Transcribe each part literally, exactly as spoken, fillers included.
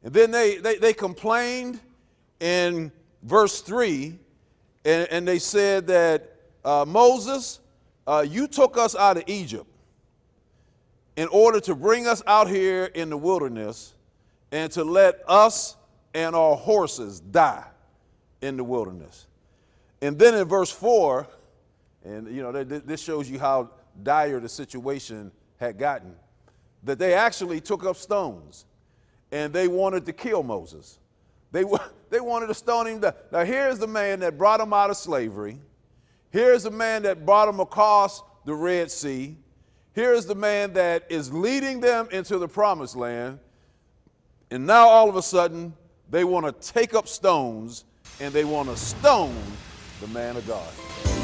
And then they, they, they complained in verse three, and, and they said that, uh, Moses, uh, you took us out of Egypt in order to bring us out here in the wilderness and to let us and our horses die in the wilderness. And then in verse four, and you know, this shows you how dire the situation had gotten, that they actually took up stones and they wanted to kill Moses. They, they wanted to stone him. Now here's the man that brought him out of slavery. Here's the man that brought them across the Red Sea. Here's the man that is leading them into the promised land. And now all of a sudden, they want to take up stones and they want to stone the man of God.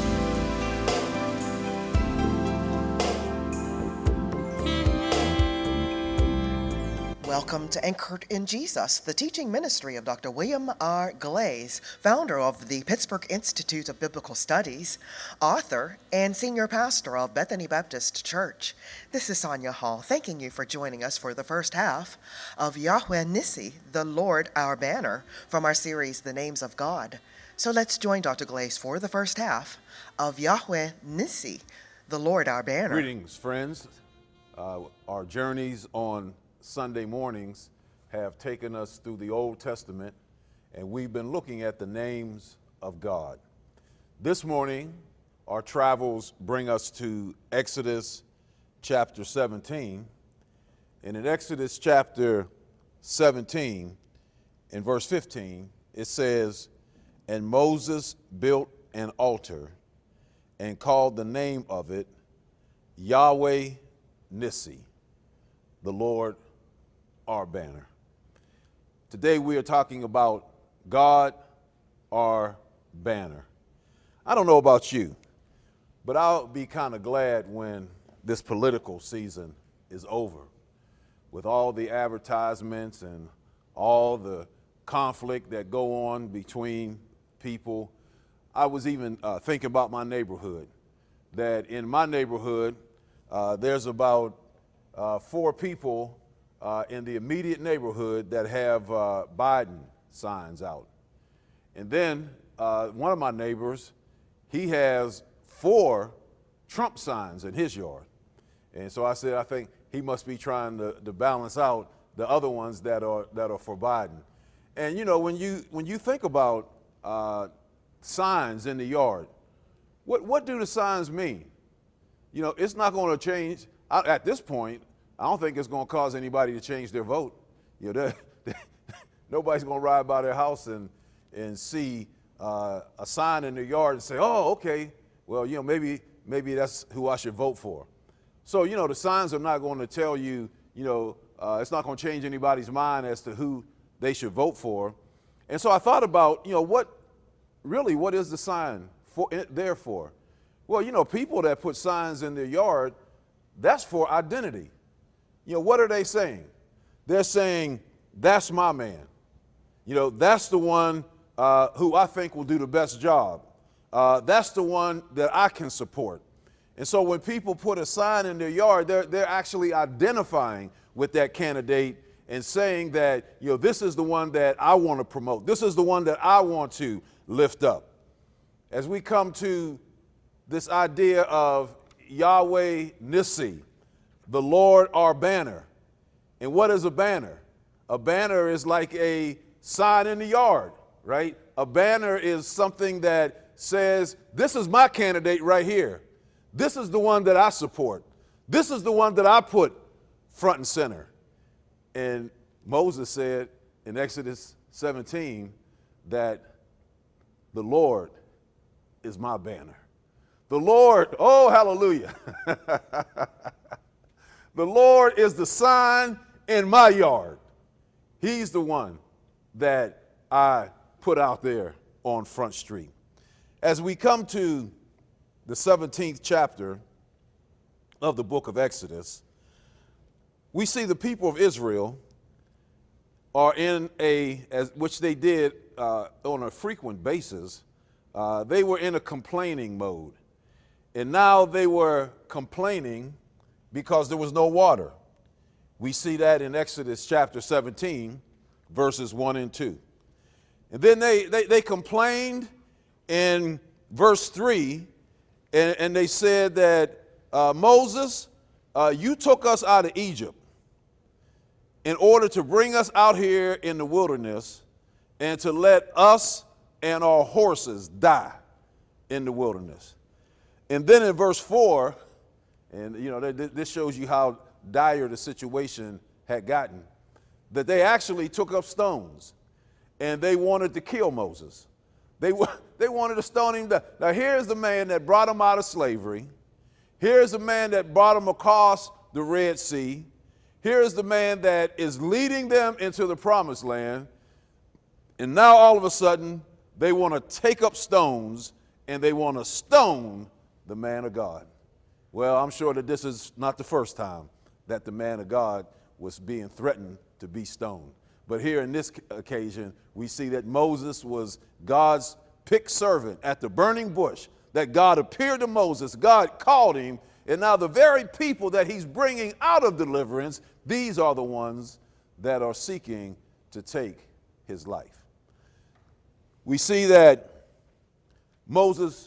Welcome to Anchored in Jesus, the teaching ministry of Doctor William R. Glaze, founder of the Pittsburgh Institute of Biblical Studies, author, and senior pastor of Bethany Baptist Church. This is Sonia Hall, thanking you for joining us for the first half of Yahweh Nissi, the Lord our Banner, from our series, The Names of God. So let's join Doctor Glaze for the first half of Yahweh Nissi, the Lord our Banner. Greetings, friends. Uh, our journeys on Sunday mornings have taken us through the Old Testament, and we've been looking at the names of God. This morning, our travels bring us to Exodus chapter seventeen. And in Exodus chapter seventeen, in verse fifteen, it says, "And Moses built an altar and called the name of it Yahweh Nissi, the Lord our Banner." Today we are talking about God, our banner. I don't know about you, but I'll be kind of glad when this political season is over, with all the advertisements and all the conflict that go on between people. I was even uh, thinking about my neighborhood, that in my neighborhood, uh, there's about uh, four people Uh, in the immediate neighborhood that have uh, Biden signs out. And then uh, one of my neighbors, he has four Trump signs in his yard. And so I said, I think he must be trying to, to balance out the other ones that are that are for Biden. And you know, when you when you think about uh, signs in the yard, what what do the signs mean? You know, it's not going to change I, at this point. I don't think it's going to cause anybody to change their vote. You know, nobody's going to ride by their house and and see uh, a sign in their yard and say, "Oh, okay, well, you know, maybe maybe that's who I should vote for." So, you know, the signs are not going to tell you, you know, uh, it's not going to change anybody's mind as to who they should vote for. And so I thought about, you know, what really what is the sign for there for? Well, you know, people that put signs in their yard, that's for identity. You know, what are they saying? They're saying, that's my man. You know, that's the one uh, who I think will do the best job. Uh, that's the one that I can support. And so when people put a sign in their yard, they're, they're actually identifying with that candidate and saying that, you know, this is the one that I want to promote. This is the one that I want to lift up. As we come to this idea of Yahweh Nissi, the Lord our banner. And what is a banner? A banner is like a sign in the yard, right? A banner is something that says, this is my candidate right here. This is the one that I support. This is the one that I put front and center. And Moses said in Exodus seventeen that the Lord is my banner. The Lord, oh, hallelujah. The Lord is the sign in my yard. He's the one that I put out there on Front Street. As we come to the seventeenth chapter of the book of Exodus, we see the people of Israel are in a, as which they did uh, on a frequent basis, uh, they were in a complaining mode. And now they were complaining because there was no water. We see that in Exodus chapter seventeen, verses one and two. And then they, they, they complained in verse three, and, and they said that, uh, Moses, uh, you took us out of Egypt in order to bring us out here in the wilderness and to let us and our horses die in the wilderness. And then in verse four, and you know, this shows you how dire the situation had gotten, that they actually took up stones and they wanted to kill Moses. They, they wanted to stone him down. Now here's the man that brought him out of slavery. Here's the man that brought him across the Red Sea. Here's the man that is leading them into the promised land. And now all of a sudden, they want to take up stones and they want to stone the man of God. Well, I'm sure that this is not the first time that the man of God was being threatened to be stoned. But here in this occasion, we see that Moses was God's picked servant at the burning bush, that God appeared to Moses, God called him, and now the very people that he's bringing out of deliverance, these are the ones that are seeking to take his life. We see that Moses,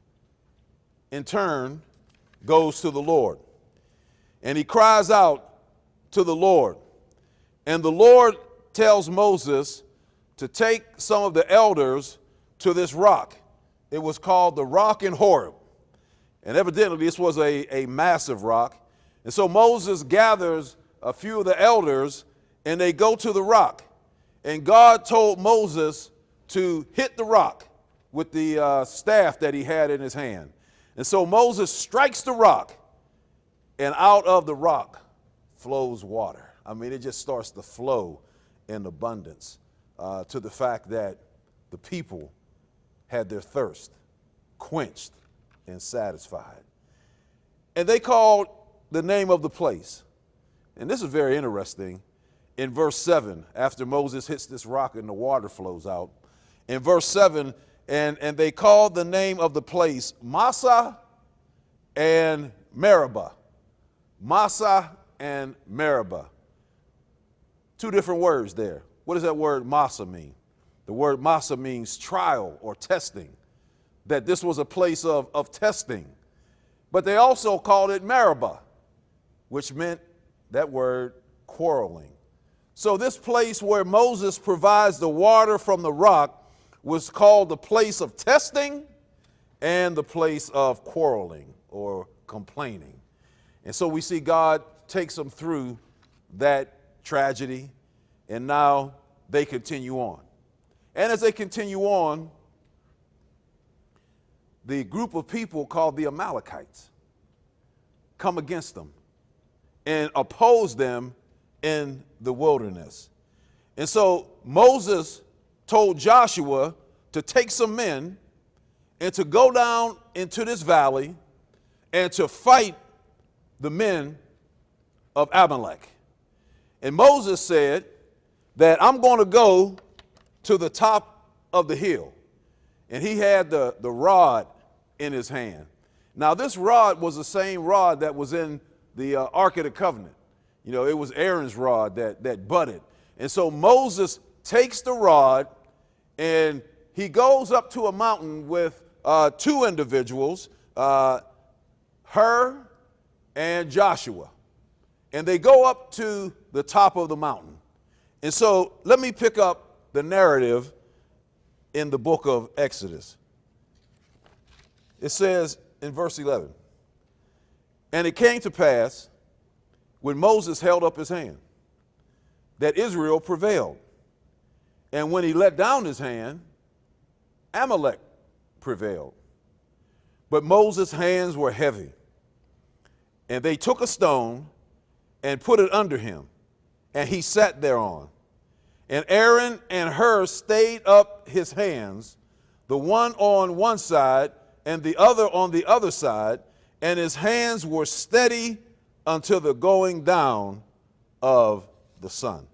in turn, goes to the Lord, and he cries out to the Lord. And the Lord tells Moses to take some of the elders to this rock. It was called the rock in Horeb. And evidently this was a, a massive rock. And so Moses gathers a few of the elders and they go to the rock. And God told Moses to hit the rock with the uh, staff that he had in his hand. And so Moses strikes the rock, and out of the rock flows water. I mean, it just starts to flow in abundance, uh, to the fact that the people had their thirst quenched and satisfied. And they called the name of the place. And this is very interesting. In verse seven, after Moses hits this rock and the water flows out, in verse seven, and, and they called the name of the place Massah and Meribah. Massah and Meribah. Two different words there. What does that word Massah mean? The word Massah means trial or testing, that this was a place of, of testing. But they also called it Meribah, which meant that word quarreling. So this place where Moses provides the water from the rock was called the place of testing and the place of quarreling or complaining. And so we see God takes them through that tragedy, and now they continue on. And as they continue on, the group of people called the Amalekites come against them and oppose them in the wilderness. And so Moses told Joshua to take some men and to go down into this valley and to fight the men of Amalek. And Moses said that I'm going to go to the top of the hill. And he had the, the rod in his hand. Now, this rod was the same rod that was in the uh, Ark of the Covenant. You know, it was Aaron's rod that, that budded. And so Moses takes the rod and he goes up to a mountain with uh, two individuals, uh, Hur and Joshua. And they go up to the top of the mountain. And so let me pick up the narrative in the book of Exodus. It says in verse eleven, and it came to pass when Moses held up his hand that Israel prevailed. And when he let down his hand, Amalek prevailed. But Moses' hands were heavy. And they took a stone and put it under him, and he sat thereon. And Aaron and Hur stayed up his hands, the one on one side and the other on the other side, and his hands were steady until the going down of the sun.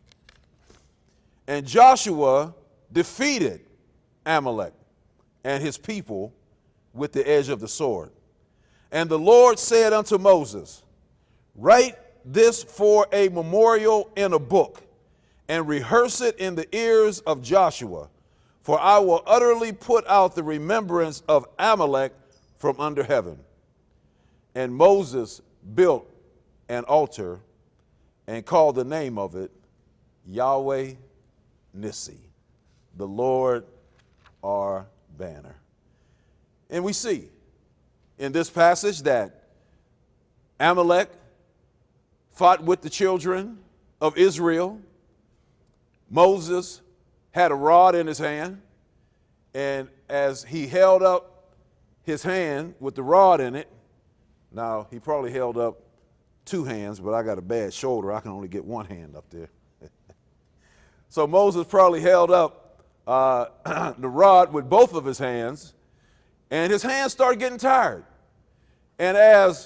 And Joshua defeated Amalek and his people with the edge of the sword. And the Lord said unto Moses, write this for a memorial in a book, and rehearse it in the ears of Joshua, for I will utterly put out the remembrance of Amalek from under heaven. And Moses built an altar and called the name of it Yahweh Nissi, the Lord our banner. And we see in this passage that Amalek fought with the children of Israel. Moses had a rod in his hand, and as he held up his hand with the rod in it, now he probably held up two hands, but I got a bad shoulder. I can only get one hand up there. So Moses probably held up uh, the rod with both of his hands, and his hands started getting tired. And as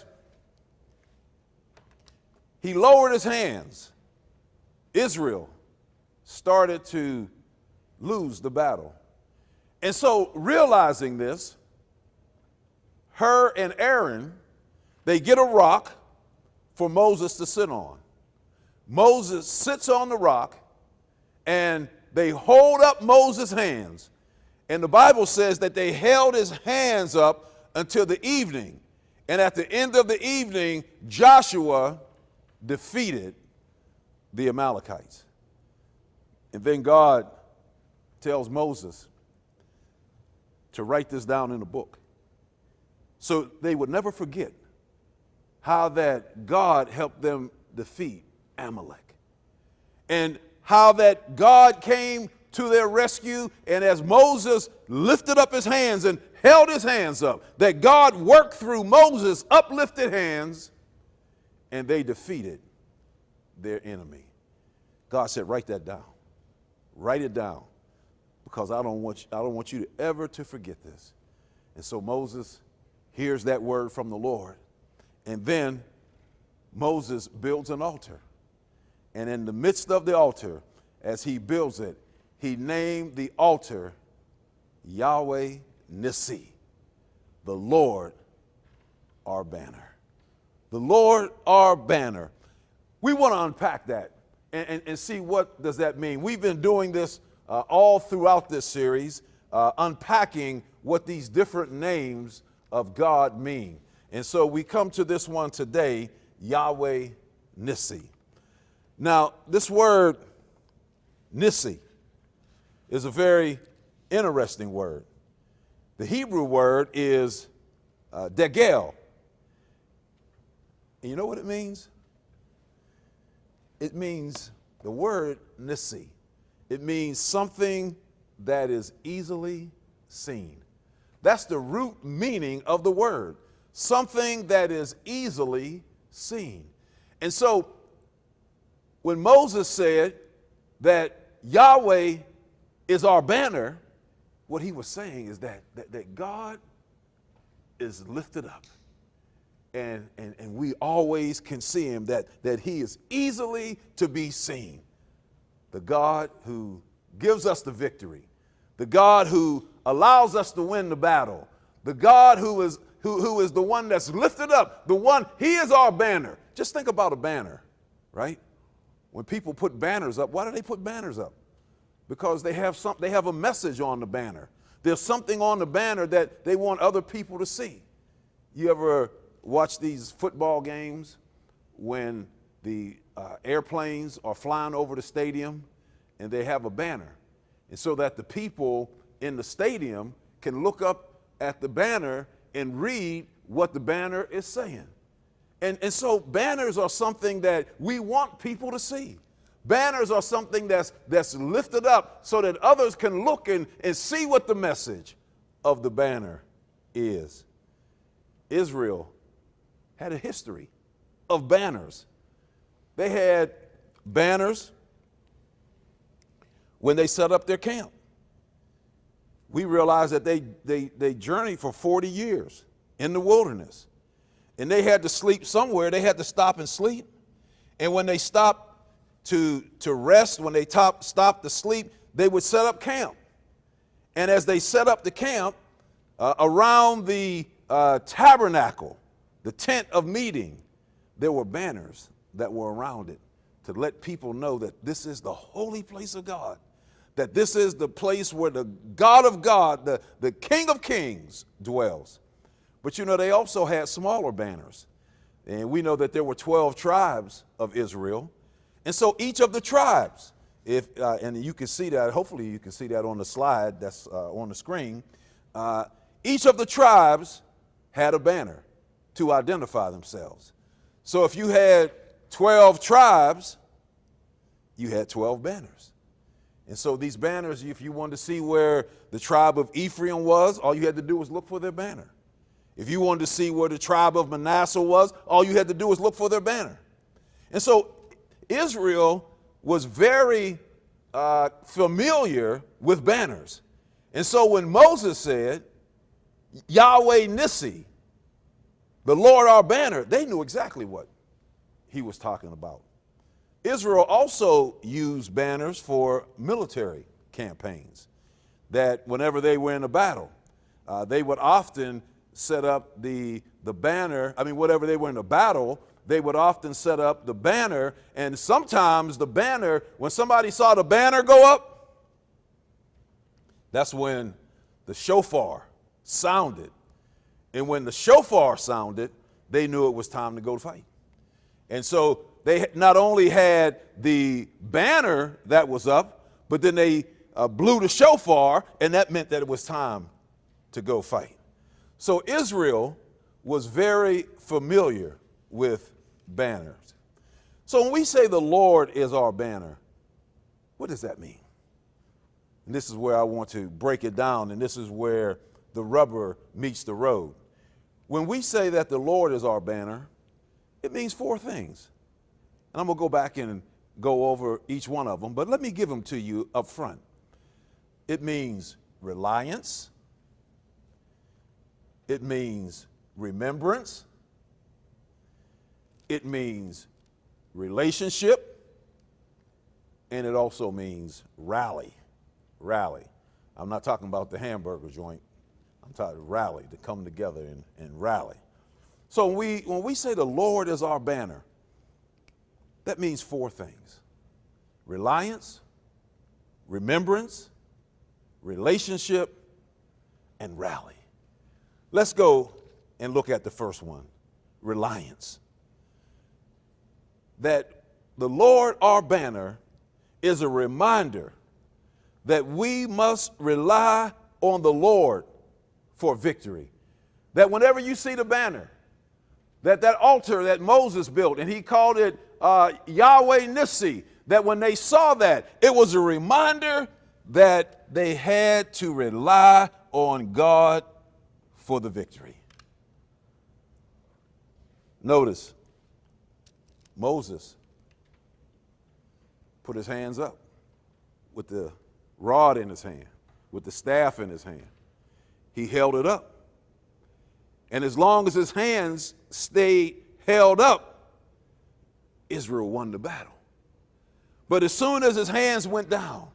he lowered his hands, Israel started to lose the battle. And so, realizing this, Hur and Aaron, they get a rock for Moses to sit on. Moses sits on the rock, and they hold up Moses' hands. And the Bible says that they held his hands up until the evening. And at the end of the evening, Joshua defeated the Amalekites. And then God tells Moses to write this down in a book, so they would never forget how that God helped them defeat Amalek, and how that God came to their rescue. And as Moses lifted up his hands and held his hands up, that God worked through Moses' uplifted hands, and they defeated their enemy. God said, write that down. Write it down, because I don't want you, I don't want you to ever to forget this. And so Moses hears that word from the Lord, and then Moses builds an altar. And in the midst of the altar, as he builds it, he named the altar Yahweh Nissi, the Lord our banner. The Lord our banner. We want to unpack that and, and, and see what does that mean. We've been doing this uh, all throughout this series, uh, unpacking what these different names of God mean. And so we come to this one today, Yahweh Nissi. Now, this word Nissi is a very interesting word. The Hebrew word is uh, degel. And you know what it means? It means, the word Nissi, it means something that is easily seen. That's the root meaning of the word, something that is easily seen. And so when Moses said that Yahweh is our banner, what he was saying is that, that, that God is lifted up. And, and, and we always can see him, that, that he is easily to be seen. The God who gives us the victory, the God who allows us to win the battle, the God who is, who, who is the one that's lifted up, the one, he is our banner. Just think about a banner, right? When people put banners up, why do they put banners up? Because they have some, they have a message on the banner. There's something on the banner that they want other people to see. You ever watch these football games when the uh, airplanes are flying over the stadium and they have a banner? And so that the people in the stadium can look up at the banner and read what the banner is saying. And, and so banners are something that we want people to see. Banners are something that's, that's lifted up so that others can look and, and see what the message of the banner is. Israel had a history of banners. They had banners when they set up their camp. We realized that they, they, they journeyed for forty years in the wilderness. And they had to sleep somewhere. They had to stop and sleep. And when they stopped to, to rest, when they top, stopped to sleep, they would set up camp. And as they set up the camp, uh, around the uh, tabernacle, the tent of meeting, there were banners that were around it to let people know that this is the holy place of God, that this is the place where the God of God, the, the King of Kings, dwells. But you know, they also had smaller banners. And we know that there were twelve tribes of Israel. And so each of the tribes, if uh, and you can see that, hopefully you can see that on the slide that's uh, on the screen, uh, each of the tribes had a banner to identify themselves. So if you had twelve tribes, you had twelve banners. And so these banners, if you wanted to see where the tribe of Ephraim was, all you had to do was look for their banner. If you wanted to see where the tribe of Manasseh was, all you had to do was look for their banner. And so Israel was very uh, familiar with banners. And so when Moses said, Yahweh Nissi, the Lord our banner, they knew exactly what he was talking about. Israel also used banners for military campaigns, that whenever they were in a battle, uh, they would often set up the, the banner. I mean, whenever they were in a battle, they would often set up the banner. And sometimes the banner, when somebody saw the banner go up, that's when the shofar sounded. And when the shofar sounded, they knew it was time to go fight. And so they not only had the banner that was up, but then they uh, blew the shofar, and that meant that it was time to go fight. So Israel was very familiar with banners. So when we say the Lord is our banner, what does that mean? And this is where I want to break it down, and this is where the rubber meets the road. When we say that the Lord is our banner, it means four things. And I'm going to go back and go over each one of them, but let me give them to you up front. It means reliance. It means remembrance. It means relationship. And it also means rally. Rally. I'm not talking about the hamburger joint. I'm talking rally, to come together and, and rally. So when we, when we say the Lord is our banner, that means four things: reliance, remembrance, relationship, and rally. Let's go and look at the first one, reliance. That the Lord, our banner, is a reminder that we must rely on the Lord for victory. That whenever you see the banner, that that altar that Moses built, and he called it uh, Yahweh Nissi, that when they saw that, it was a reminder that they had to rely on God for the victory. Notice, Moses put his hands up with the rod in his hand, with the staff in his hand. He held it up. And as long as his hands stayed held up, Israel won the battle. But as soon as his hands went down,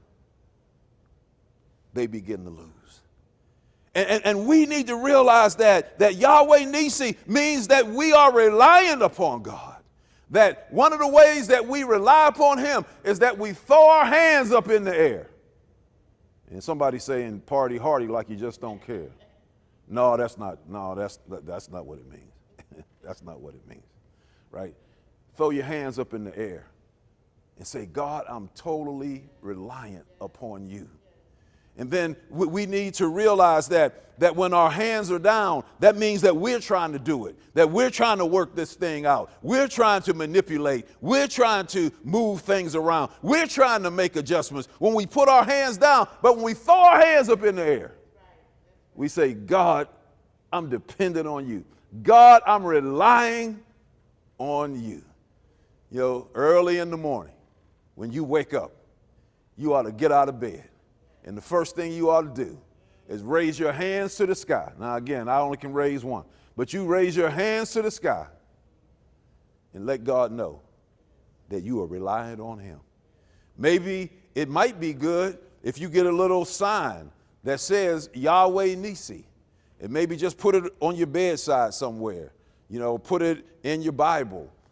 they begin to lose. And, and, and we need to realize that, that Yahweh Nissi means that we are reliant upon God. That one of the ways that we rely upon him is that we throw our hands up in the air. And somebody saying party hardy like you just don't care. No, that's not, no, that's, that's not what it means. That's not what it means, right? Throw your hands up in the air and say, God, I'm totally reliant upon you. And then we need to realize that, that when our hands are down, that means that we're trying to do it, that we're trying to work this thing out. We're trying to manipulate. We're trying to move things around. We're trying to make adjustments when we put our hands down. But when we throw our hands up in the air, we say, God, I'm dependent on you. God, I'm relying on you. You know, early in the morning, when you wake up, you ought to get out of bed. And the first thing you ought to do is raise your hands to the sky. Now, again, I only can raise one. But you raise your hands to the sky and let God know that you are reliant on him. Maybe it might be good if you get a little sign that says Yahweh Nissi. And maybe just put it on your bedside somewhere. You know, put it in your Bible.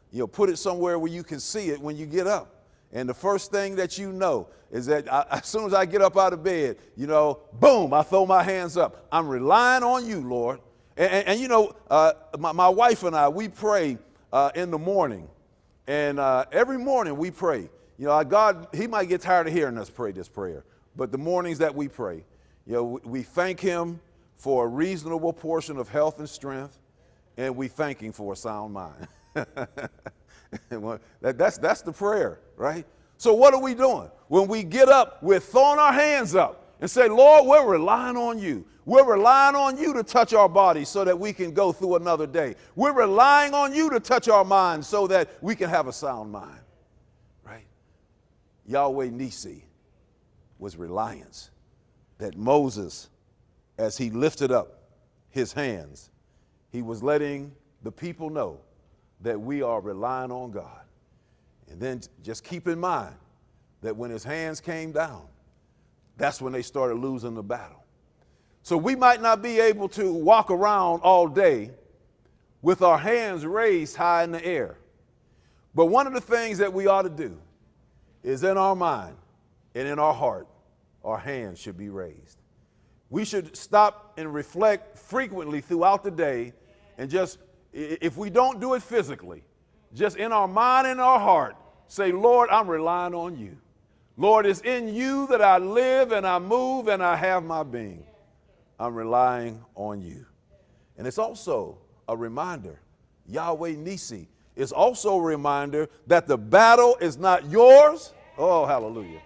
You know, put it somewhere where you can see it when you get up. And the first thing that you know is that I, as soon as I get up out of bed, you know, boom, I throw my hands up. I'm relying on you, Lord. And, and, and you know, uh, my, my wife and I, we pray uh, in the morning. And uh, every morning we pray. You know, God, he might get tired of hearing us pray this prayer. But the mornings that we pray, you know, we, we thank him for a reasonable portion of health and strength. And we thank him for a sound mind. that, that's, that's the prayer, right? So what are we doing? When we get up, we're throwing our hands up and say, Lord, we're relying on you. We're relying on you to touch our bodies so that we can go through another day. We're relying on you to touch our minds so that we can have a sound mind, right? Yahweh Nissi was reliance. That Moses, as he lifted up his hands, he was letting the people know that we are relying on God. And then just keep in mind that when his hands came down, that's when they started losing the battle. So we might not be able to walk around all day with our hands raised high in the air. But one of the things that we ought to do is in our mind and in our heart, our hands should be raised. We should stop and reflect frequently throughout the day, and just, if we don't do it physically, just in our mind and our heart, say, Lord, I'm relying on you. Lord, it's in you that I live and I move and I have my being. I'm relying on you. And it's also a reminder, Yahweh Nissi is also a reminder that the battle is not yours. Oh, hallelujah.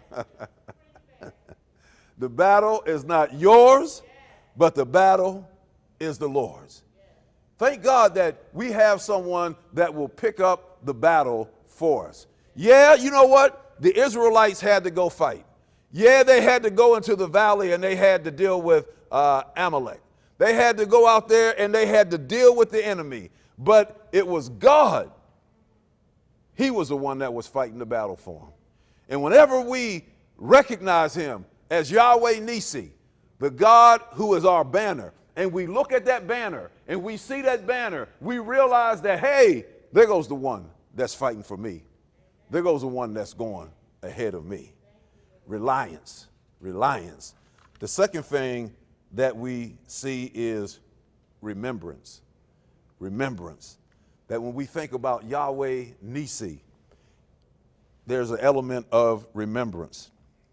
The battle is not yours, but the battle is the Lord's. Thank God that we have someone that will pick up the battle for us. Yeah, you know what? The Israelites had to go fight. Yeah, they had to go into the valley and they had to deal with uh, Amalek. They had to go out there and they had to deal with the enemy. But it was God. He was the one that was fighting the battle for them. And whenever we recognize him as Yahweh Nissi, the God who is our banner, and we look at that banner and we see that banner, we realize that, hey, there goes the one that's fighting for me. There goes the one that's going ahead of me. Reliance, reliance. The second thing that we see is remembrance. Remembrance. That when we think about Yahweh Nissi, there's an element of remembrance.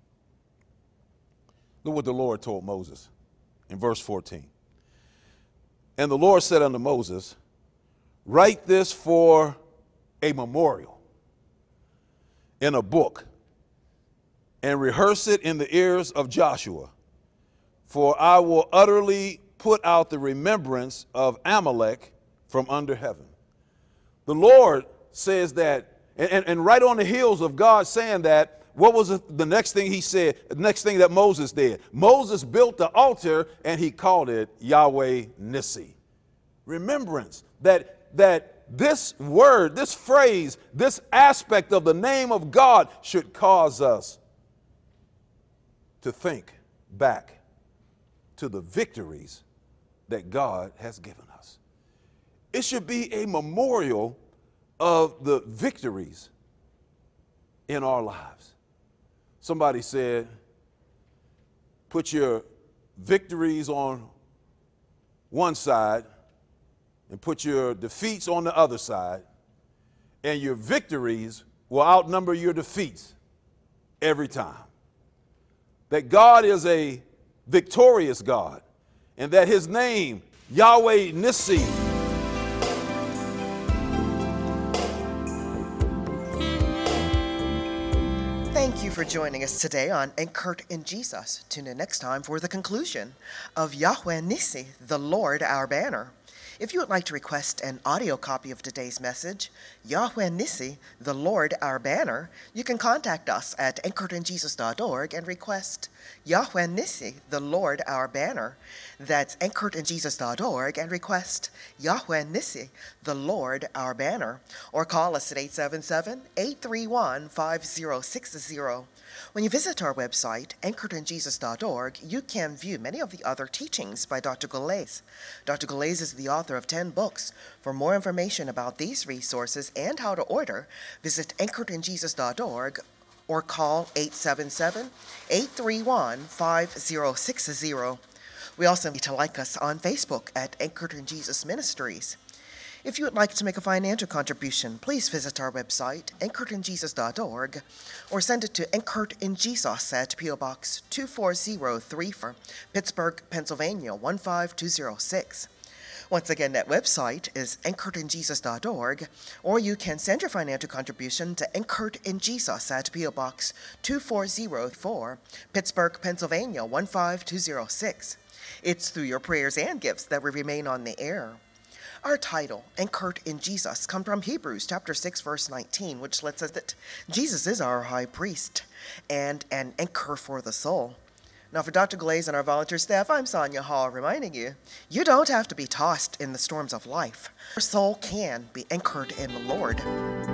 Look what the Lord told Moses in verse fourteen. And the Lord said unto Moses, write this for a memorial in a book, and rehearse it in the ears of Joshua, for I will utterly put out the remembrance of Amalek from under heaven. The Lord says that, and, and right on the heels of God saying that, what was the next thing he said, the next thing that Moses did? Moses built the altar and he called it Yahweh Nissi. Remembrance that, that this word, this phrase, this aspect of the name of God should cause us to think back to the victories that God has given us. It should be a memorial of the victories in our lives. Somebody said, put your victories on one side and put your defeats on the other side, and your victories will outnumber your defeats every time. That God is a victorious God, and that his name, Yahweh Nissi, Thank you for joining us today on Anchored in Jesus. Tune in next time for the conclusion of Yahweh Nissi, the Lord our banner. If you would like to request an audio copy of today's message, Yahweh Nissi, the Lord our banner, you can contact us at anchored in jesus dot org and request Yahweh Nissi, the Lord our banner. That's anchored in jesus dot org and request Yahweh Nissi, the Lord our banner. Or call us at eight seven seven, eight three one, five zero six zero. When you visit our website, anchored in jesus dot org, you can view many of the other teachings by Doctor Galais. Doctor Galais is the author of ten books. For more information about these resources and how to order, visit anchored in jesus dot org or call eight seven seven, eight three one, five zero six zero. We also need to like us on Facebook at Anchored in Jesus Ministries. If you would like to make a financial contribution, please visit our website, anchored in jesus dot org, or send it to Anchored in Jesus at P O Box two four zero three four, Pittsburgh, Pennsylvania one five two zero six. Once again, that website is anchored in jesus dot org, or you can send your financial contribution to Anchored in Jesus at P O Box two four zero four, Pittsburgh, Pennsylvania one five two zero six. It's through your prayers and gifts that we remain on the air. Our title, Anchored in Jesus, comes from Hebrews chapter six, verse nineteen, which lets us that Jesus is our high priest and an anchor for the soul. Now, for Doctor Galais and our volunteer staff, I'm Sonia Hall, reminding you, you don't have to be tossed in the storms of life. Your soul can be anchored in the Lord.